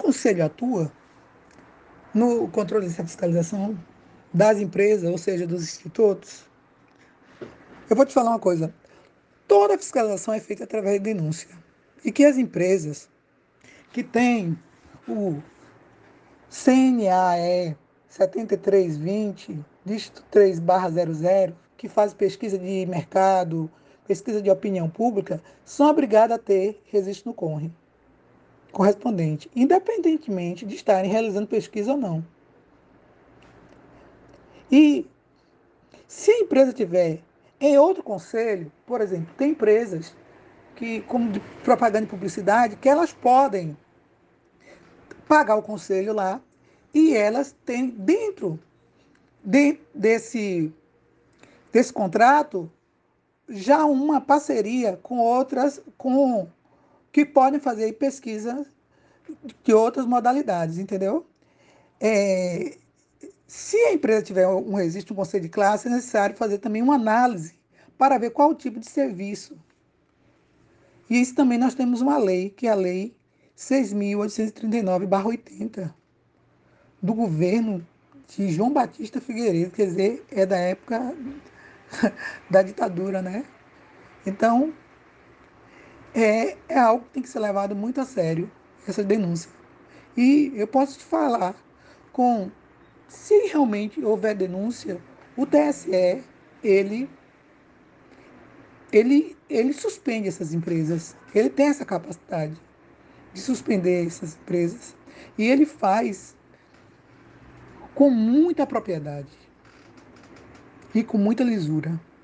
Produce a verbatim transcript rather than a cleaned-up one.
conselho atua no controle dessa fiscalização das empresas, ou seja, dos institutos? Eu vou te falar uma coisa. Toda fiscalização é feita através de denúncia. E que as empresas que têm o C N A E setenta e três vinte, dígito três barra zero zero, que faz pesquisa de mercado, pesquisa de opinião pública, são obrigadas a ter registro no CONRE correspondente, independentemente de estarem realizando pesquisa ou não. E se a empresa tiver em outro conselho, por exemplo, tem empresas que, como de propaganda e publicidade, que elas podem pagar o conselho lá e elas têm dentro de, desse, desse contrato já uma parceria com outras, com que podem fazer pesquisas de outras modalidades, entendeu? É, se a empresa tiver um registro, um conselho de classe, é necessário fazer também uma análise para ver qual o tipo de serviço. E isso também nós temos uma lei, que é a Lei seis mil oitocentos e trinta e nove barra oitenta, do governo de João Batista Figueiredo, quer dizer, é da época da ditadura, né? Então, é, é algo que tem que ser levado muito a sério, essa denúncia. E eu posso te falar, com, se realmente houver denúncia, o T S E, ele, ele, ele suspende essas empresas. Ele tem essa capacidade de suspender essas empresas. E ele faz com muita propriedade e com muita lisura.